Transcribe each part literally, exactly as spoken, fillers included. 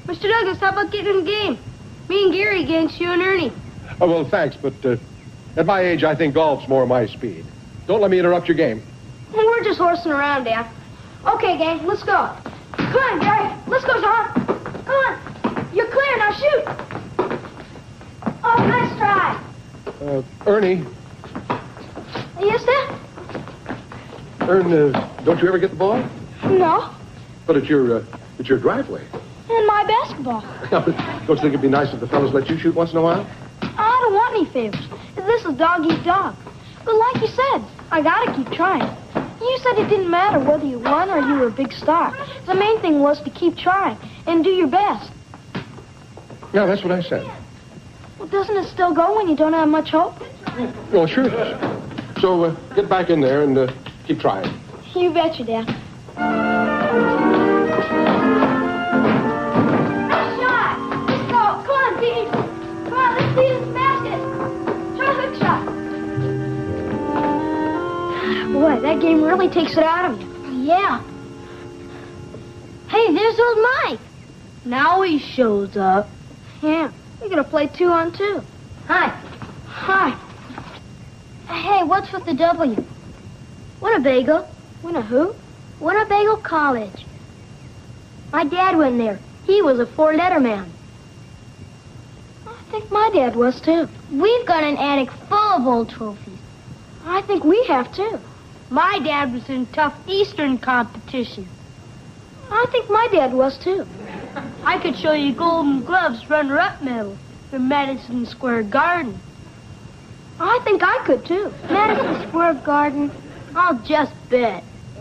Mister Douglas, how about getting in the game? Me and Gary against you and Ernie. Oh, well, thanks, but uh, at my age, I think golf's more my speed. Don't let me interrupt your game. We're just horsing around, Dad. Okay, gang, let's go. Come on, Gary. Let's go, John. Come on. You're clear. Now shoot. Oh, nice try. Uh, Ernie. Yes, Dad? Ern, uh, don't you ever get the ball? No. But it's your, uh, it's your driveway. And my basketball. Don't you think it'd be nice if the fellas let you shoot once in a while? I don't want any favors. This is dog eat dog. But like you said, I gotta keep trying. You said it didn't matter whether you won or you were a big star. The main thing was to keep trying and do your best. Yeah, that's what I said. Well, doesn't it still go when you don't have much hope? Well, sure it does. So uh, get back in there and uh, keep trying. You betcha, Dad. Nice shot! Let's go! Come on, Dean! Come on, let's see this basket! Try a hook shot! Boy, that game really takes it out of you. Yeah. Hey, there's old Mike. Now he shows up. Yeah, we're gonna play two on two. Hi. Hi. Hey, what's with the W? Winnebago. Winna who? Winnebago College. My dad went there. He was a four-letter man. I think my dad was, too. We've got an attic full of old trophies. I think we have, too. My dad was in tough Eastern competition. I think my dad was, too. I could show you Golden Gloves runner-up medal from Madison Square Garden. I think I could, too. Madison Square Garden? I'll just bet.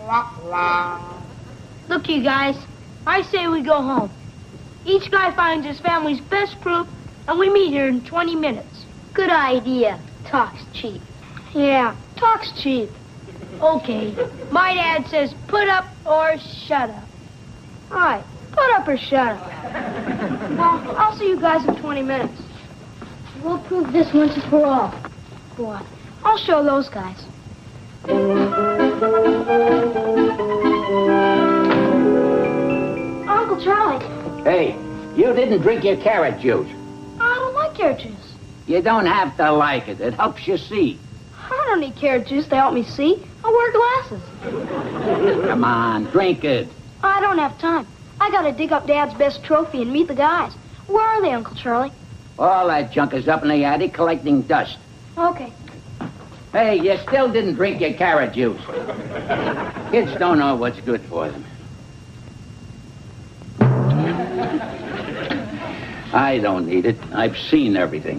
Look, you guys, I say we go home. Each guy finds his family's best proof, and we meet here in twenty minutes. Good idea. Talk's cheap. Yeah, talk's cheap. Okay, my dad says put up or shut up. All right, put up or shut up. Well, I'll see you guys in twenty minutes. We'll prove this once and for all. Go on. I'll show those guys. Uncle Charlie. Hey, you didn't drink your carrot juice. I don't like carrot juice. You don't have to like it. It helps you see. I don't need carrot juice to help me see. I wear glasses. Come on, drink it. I don't have time. I gotta dig up Dad's best trophy and meet the guys. Where are they, Uncle Charlie? All that junk is up in the attic collecting dust. Okay. Hey, you still didn't drink your carrot juice. Kids don't know what's good for them. I don't need it. I've seen everything.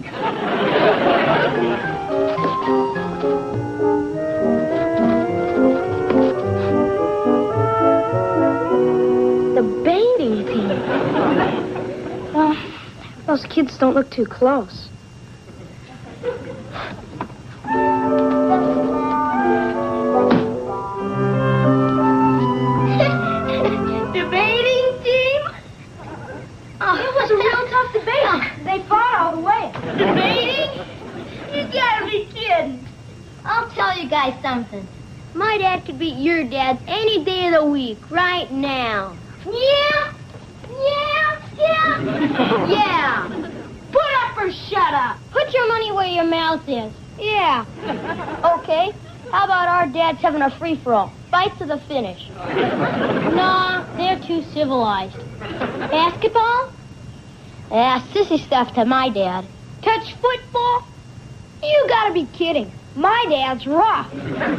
The baiting team. Well, those kids don't look too close. Debating team? Oh, it was a real tough debate. They fought all the way. Debating? You gotta be kidding. I'll tell you guys something. My dad could beat your dad any day of the week, right now. Yeah? Yeah? Yeah? Yeah. Put up or shut up. Put your money where your mouth is. Yeah. Okay. How about our dads having a free-for-all? Fight to the finish. Nah, they're too civilized. Basketball? Yeah, sissy stuff to my dad. Touch football? You gotta be kidding. My dad's rough.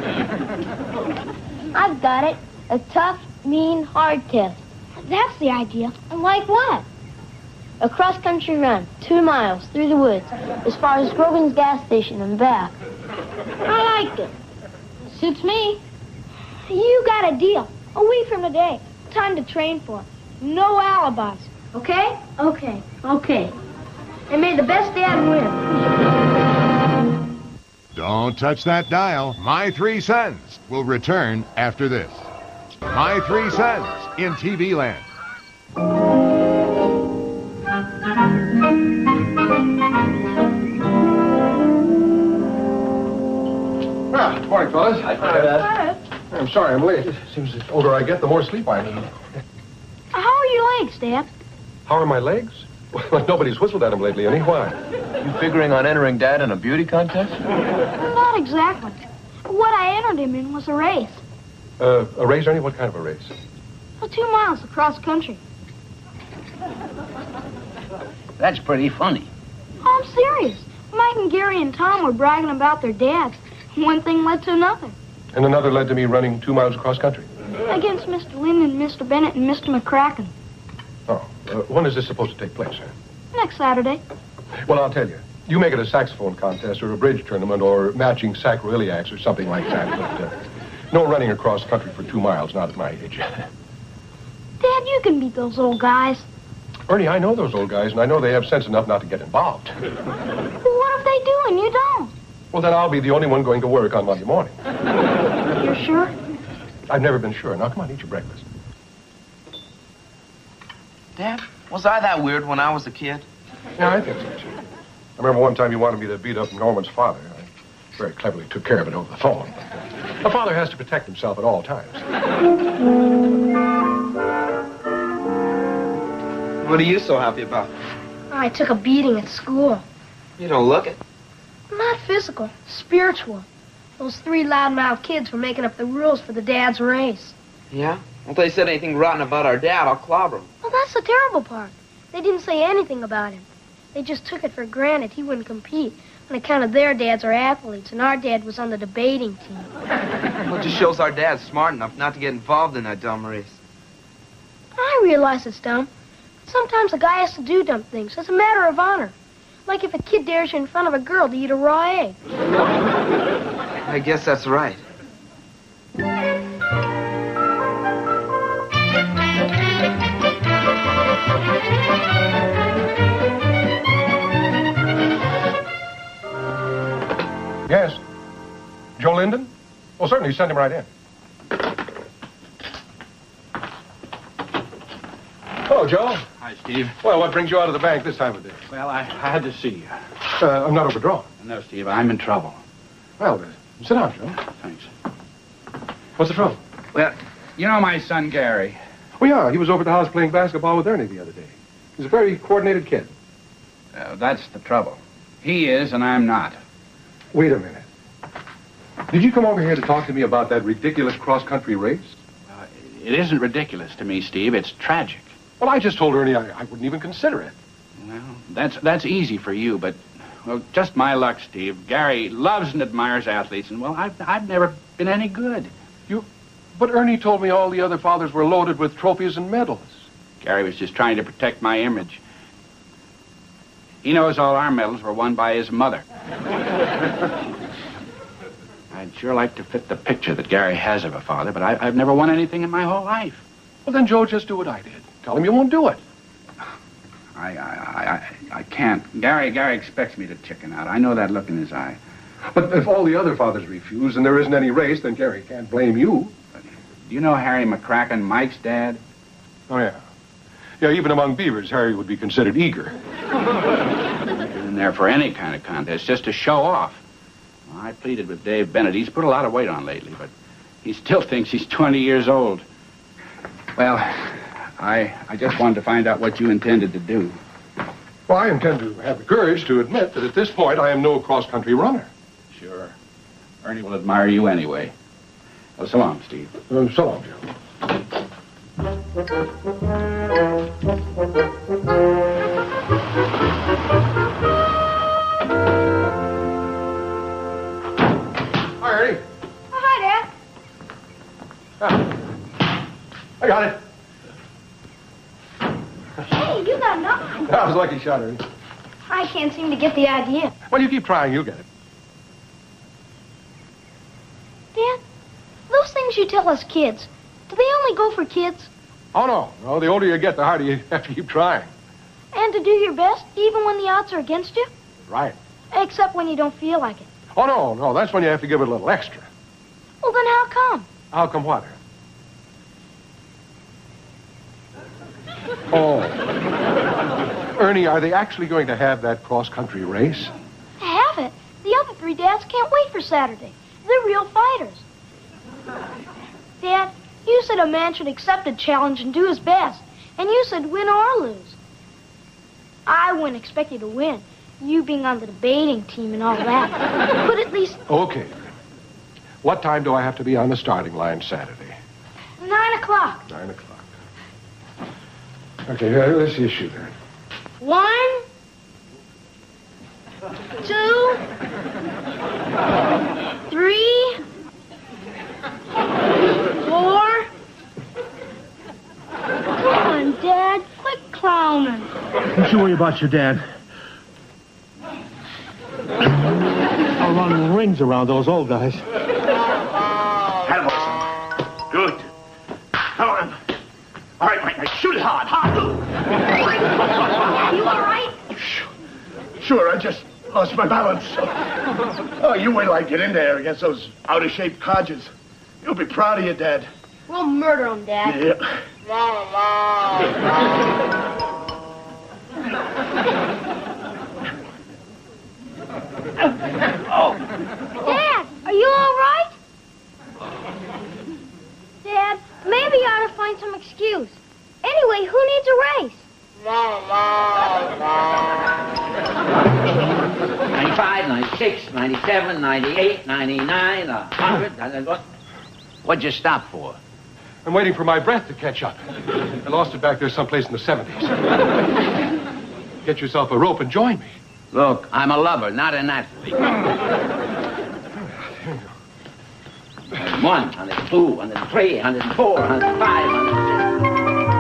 I've got it. A tough, mean, hard test. That's the idea. Like what? A cross-country run, two miles through the woods, as far as Grogan's gas station and back. I like it. Suits me. You got a deal. A week from today. Time to train for. No alibis. Okay? Okay. Okay. And may the best dad win. Don't touch that dial. My Three Sons will return after this. My Three Sons in T V Land. Ah, good morning, fellas. Hi, Fred. I'm sorry I'm late. It seems the older I get, the more sleep I need. How are your legs, Dad? How are my legs? Well, nobody's whistled at them lately, Ernie. Why? You figuring on entering Dad in a beauty contest? Not exactly. What I entered him in was a race. Uh, a race, Ernie? What kind of a race? Well, two miles across country. That's pretty funny. Oh, I'm serious. Mike and Gary and Tom were bragging about their dads. One thing led to another. And another led to me running two miles across country. Against Mister Linden, Mister Bennett, and Mister McCracken. Oh, uh, when is this supposed to take place, sir? Next Saturday. Well, I'll tell you. You make it a saxophone contest or a bridge tournament or matching sacroiliacs or something like that. But uh, no running across country for two miles, not at my age. Dad, you can beat those old guys. Ernie, I know those old guys, and I know they have sense enough not to get involved. Well, what if they do and you don't? Well, then I'll be the only one going to work on Monday morning. You're sure? I've never been sure. Now, come on, eat your breakfast. Dad, was I that weird when I was a kid? Yeah, I think so, too. I remember one time you wanted me to beat up Norman's father. I very cleverly took care of it over the phone. But, uh, a father has to protect himself at all times. What are you so happy about? I took a beating at school. You don't look it. Not physical, spiritual. Those three loudmouth kids were making up the rules for the dad's race. Yeah? If they said anything rotten about our dad, I'll clobber them. Well, that's the terrible part. They didn't say anything about him. They just took it for granted he wouldn't compete on account of their dads are athletes, and our dad was on the debating team. Well, it just shows our dad's smart enough not to get involved in that dumb race. I realize it's dumb. Sometimes a guy has to do dumb things as a matter of honor. Like if a kid dares you in front of a girl to eat a raw egg. I guess that's right. Yes. Joe Linden? Well, certainly, send him right in. Hello, Joe. Hi, Steve. Well, what brings you out of the bank this time of day? Well, I, I had to see you. Uh, I'm not overdrawn. No, Steve, I'm in trouble. Well, uh, sit down, Joe. Thanks. What's the trouble? Well, you know my son, Gary. Oh, yeah, he was over at the house playing basketball with Ernie the other day. He's a very coordinated kid. Uh, that's the trouble. He is, and I'm not. Wait a minute. Did you come over here to talk to me about that ridiculous cross-country race? Uh, it isn't ridiculous to me, Steve. It's tragic. Well, I just told Ernie I, I wouldn't even consider it. Well, that's that's easy for you, but, well, just my luck, Steve. Gary loves and admires athletes, and, well, I've, I've never been any good. You... But Ernie told me all the other fathers were loaded with trophies and medals. Gary was just trying to protect my image. He knows all our medals were won by his mother. I'd sure like to fit the picture that Gary has of a father, but I, I've never won anything in my whole life. Well, then, Joe, just do what I did. Tell him you won't do it. I, I, I, I can't. Gary, Gary expects me to chicken out. I know that look in his eye. But if all the other fathers refuse and there isn't any race, then Gary can't blame you. But, do you know Harry McCracken, Mike's dad? Oh, yeah. Yeah, even among beavers, Harry would be considered eager. Isn't there for any kind of contest, just to show off. Well, I pleaded with Dave Bennett. He's put a lot of weight on lately, but he still thinks he's twenty years old. Well, I I just wanted to find out what you intended to do. Well, I intend to have the courage to admit that at this point I am no cross-country runner. Sure. Ernie will admire you anyway. Well, so long, Steve. Uh, so long, Joe. Hi, Ernie. Oh, hi, Dad. Ah. I got it. Hey, you got nothing. That was a lucky shot, Ernie. I can't seem to get the idea. Well, you keep trying, you'll get it. Dad, those things you tell us kids, do they only go for kids? Oh, no. No, the older you get, the harder you have to keep trying. And to do your best, even when the odds are against you? Right. Except when you don't feel like it. Oh, no, no. That's when you have to give it a little extra. Well, then how come? How come what, Ernie? Oh. Ernie, are they actually going to have that cross-country race? To have it, the other three dads can't wait for Saturday. They're real fighters. Dad, you said a man should accept a challenge and do his best. And you said win or lose. wouldn't expect you to win. You being on the debating team and all that. But at least... Okay. What time do I have to be on the starting line Saturday? Nine o'clock. Nine o'clock. Okay, uh, let's see you shoot then. One... Two... Three... Four... Come on, Dad. Quit clowning. Don't you worry about your dad. I'll run rings around those old guys. Attaboy. Good. Come on. All right, Mike, now shoot it hard. Hard. You all right? Sure, I just lost my balance. Oh, you wait till I get in there against those out-of-shape codgers. You'll be proud of your dad. We'll murder him, Dad. Yeah. Oh. Dad, are you all right? Dad, maybe you ought to find some excuse. Anyway, who needs a race? ninety-five, ninety-six, ninety-seven, ninety-eight, ninety-nine, one hundred. What? What'd you stop for? I'm waiting for my breath to catch up. I lost it back there someplace in the seventies. Get yourself a rope and join me. Look, I'm a lover, not an athlete. One, hundred two, hundred three, hundred four, hundred five, hundred six.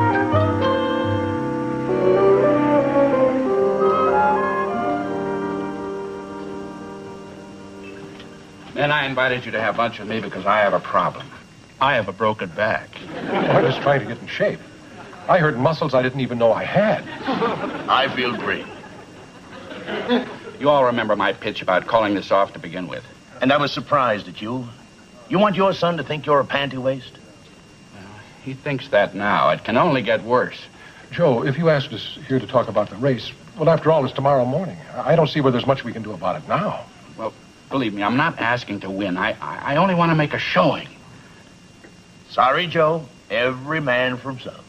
Then I invited you to have lunch with me because I have a problem. I have a broken back. I was trying to get in shape. I hurt muscles I didn't even know I had. I feel great. You all remember my pitch about calling this off to begin with. And I was surprised at you. You want your son to think you're a panty waist? Well, he thinks that now. It can only get worse. Joe, if you asked us here to talk about the race, well, after all, it's tomorrow morning. I don't see where there's much we can do about it now. Well, believe me, I'm not asking to win. I, I, I only want to make a showing. Sorry, Joe. Every man for himself.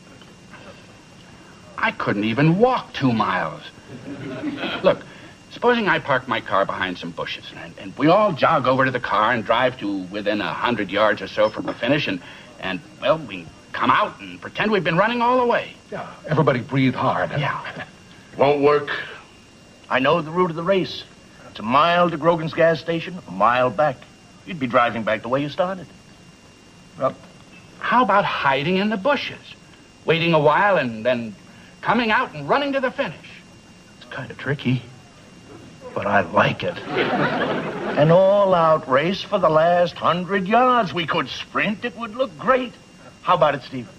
I couldn't even walk two miles. Look, supposing I park my car behind some bushes, and, and we all jog over to the car and drive to within a hundred yards or so from the finish, and, and, well, we come out and pretend we've been running all the way. Yeah, everybody breathe hard. Yeah. Won't work. I know the route of the race. It's a mile to Grogan's gas station, a mile back. You'd be driving back the way you started. Well, how about hiding in the bushes? Waiting a while and then coming out and running to the finish. It's kind of tricky, but I like it. An all-out race for the last hundred yards. We could sprint. It would look great. How about it, Steve?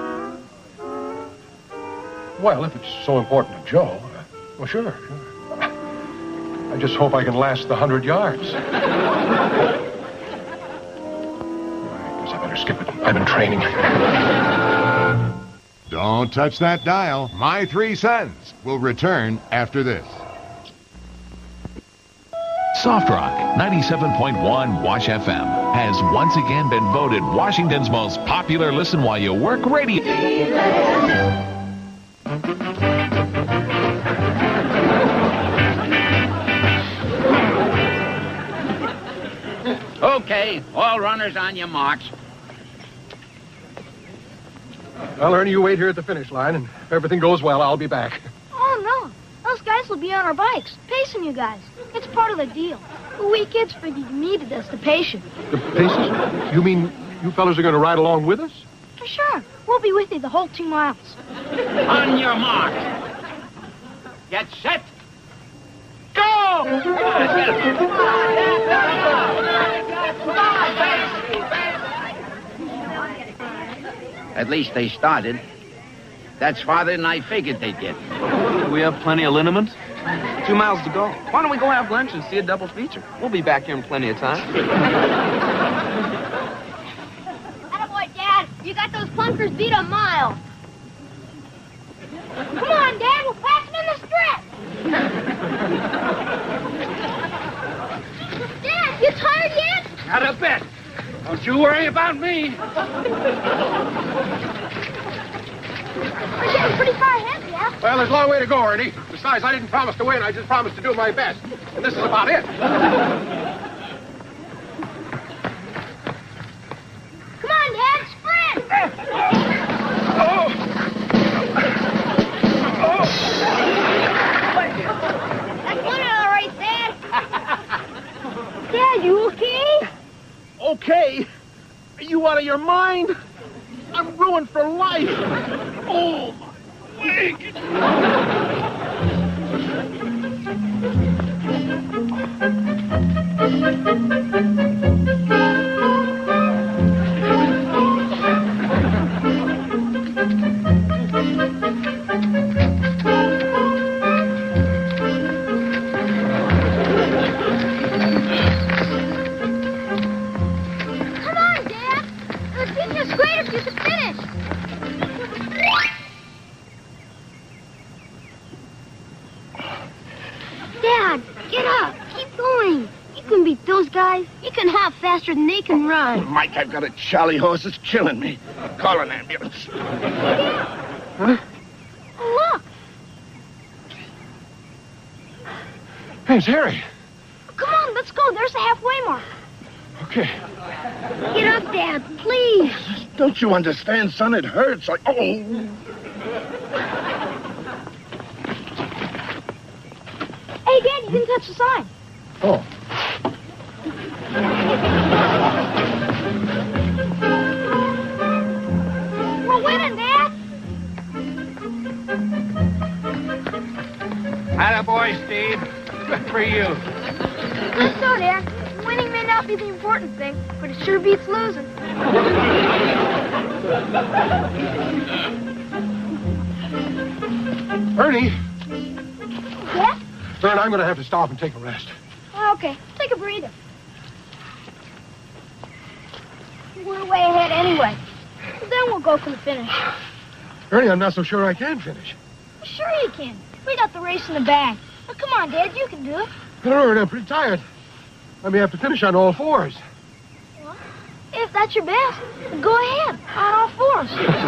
Well, if it's so important to Joe, uh, well, sure, sure. I just hope I can last the hundred yards. I guess I better skip it. I've been training. Don't touch that dial. My Three Cents will return after this. Soft Rock ninety-seven point one Wash F M has once again been voted Washington's most popular listen while you work radio. Okay, all runners on your marks. Well, Ernie, you wait here at the finish line, and if everything goes well, I'll be back. Oh, no. Those guys will be on our bikes, pacing you guys. It's part of the deal. We kids figured you needed us to pace you. The paces? You mean you fellas are going to ride along with us? For sure. We'll be with you the whole two miles. On your mark. Get set. Go! At least they started. That's farther than I figured they'd get. We have plenty of liniment. Two miles to go. Why don't we go have lunch and see a double feature? We'll be back here in plenty of time. Attaboy, Dad. You got those clunkers beat a mile. Come on, Dad. We'll pass them in the stretch. Dad, you tired yet? Not a bit. Don't you worry about me. We're getting pretty far ahead, yeah? Well, there's a long way to go, Ernie. Besides, I didn't promise to win. I just promised to do my best. And this is about it. Come on, Dad, sprint! Oh! Oh! That's one all right, Dad. Dad, you okay? Okay? Are you out of your mind? I'm ruined for life. Oh, my leg. Come on, Dad. It'd be just great if you could finish. Dad, get up. Keep going. You can beat those guys. You can hop faster than they can run. Mike, I've got a charley horse that's killing me. Call an ambulance. Huh? Oh, look. Hey, it's Harry. Come on, let's go. There's the halfway mark. Okay. Get up, Dad, please. Don't you understand, son? It hurts. Like, oh. Hey, Dad, you didn't touch the sign. Oh. We're winning, Dad. Attaboy, Steve. Good for you. Let's go, Dad. Winning may not be the important thing, but it sure beats losing. Ernie, Yeah? then I'm going to have to stop and take a rest. Okay, take a breather. We're way ahead anyway. Then we'll go for the finish. Ernie, I'm not so sure I can finish. Sure you can. We got the race in the bag. Now, come on, Dad, you can do it. I don't know, Ernie, I'm pretty tired. I may have to finish on all fours. Well, if that's your best, then go ahead, on all fours.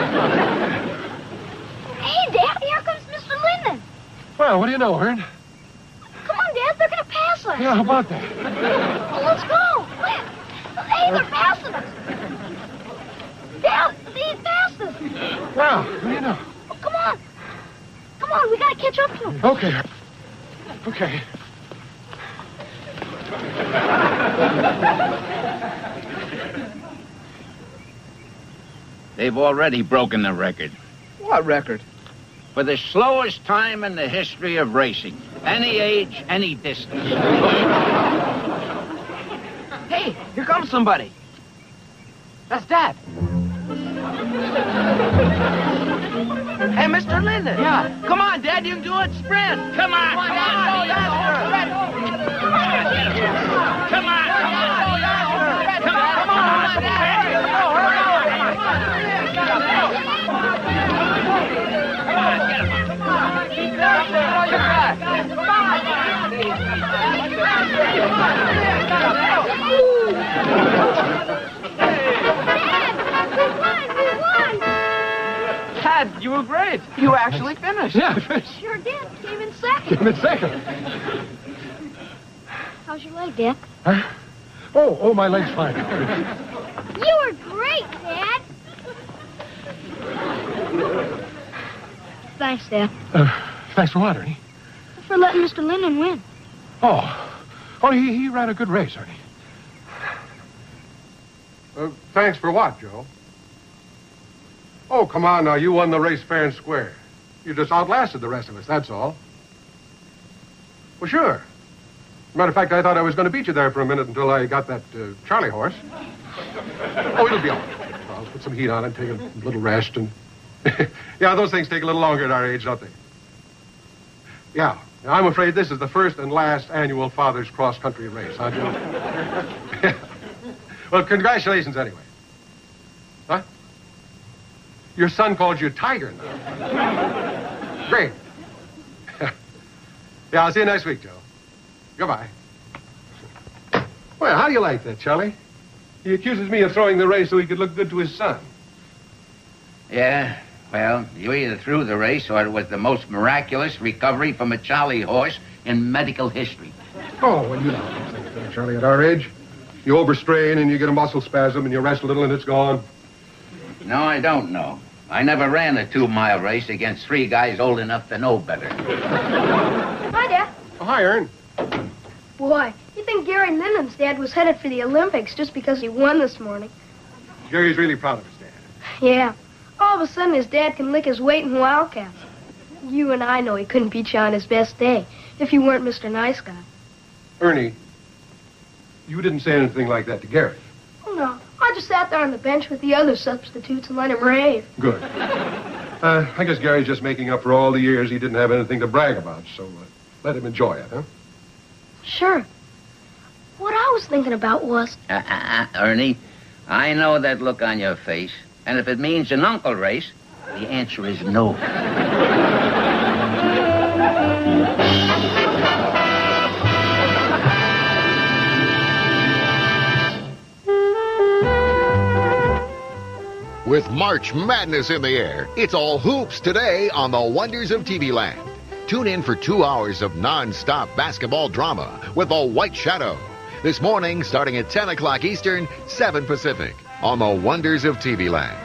Hey, Dad, here comes Mister Linden. Well, what do you know, Ern? Come on, Dad, they're going to pass us. Yeah, how about that? Well, let's go. Hey, they're passing us. Dad, they passed us. Well, what do you know? Oh, come on. Come on, we got to catch up to them. Okay. Okay. They've already broken the record. What record? For the slowest time in the history of racing. Any age, any distance. Hey, here comes somebody. That's Dad. Hey, Mister Linden. Yeah. Come on, Dad, you can do it. Sprint. Come on, come on, Come on, go faster. Come on, come on. Come on, come on, Dad. Dad, you were great. You actually finished. Yeah, I finished. Sure did. Came in second. Came in second. How's your leg, Dad? Huh? Oh, oh, my leg's fine. You were great, Dad. Thanks, Dad. Uh, thanks for what, Ernie? For letting Mister Linden win. Oh. Oh, he, he ran a good race, Ernie. Uh, thanks for what, Joe? Oh, come on now. You won the race fair and square. You just outlasted the rest of us, that's all. Well, sure. Matter of fact, I thought I was going to beat you there for a minute until I got that uh, Charlie horse. Oh, it'll be all right. I'll put some heat on it, take a little rest, and... yeah, those things take a little longer at our age, don't they? Yeah. Now, I'm afraid this is the first and last annual Father's Cross-Country race, huh, Joe? Well, congratulations anyway. Huh? Your son called you Tiger now. Great. Yeah, I'll see you next week, Joe. Goodbye. Well, how do you like that, Charlie? He accuses me of throwing the race so he could look good to his son. Yeah, Well, you either threw the race or it was the most miraculous recovery from a Charlie horse in medical history. Oh, well, you know how things are, Charlie, at our age. You overstrain and you get a muscle spasm and you rest a little and it's gone. No, I don't know. I never ran a two-mile race against three guys old enough to know better. Hi, Dad. Oh, hi, Ern. Boy, you think Gary Linden's dad was headed for the Olympics just because he won this morning? Gary's really proud of his dad. Yeah. All of a sudden, his dad can lick his weight in Wildcats. You and I know he couldn't beat you on his best day if you weren't Mister Nice Guy. Ernie, you didn't say anything like that to Gary. Oh, no. I just sat there on the bench with the other substitutes and let him rave. Good. Uh, I guess Gary's just making up for all the years he didn't have anything to brag about, so uh, let him enjoy it, huh? Sure. What I was thinking about was... Uh, uh, uh, Ernie, I know that look on your face, and if it means an uncle race, the answer is no. With March Madness in the air, it's all hoops today on the Wonders of T V Land. Tune in for two hours of non-stop basketball drama with The White Shadow. This morning, starting at ten o'clock Eastern, seven Pacific, on the Wonders of T V Land.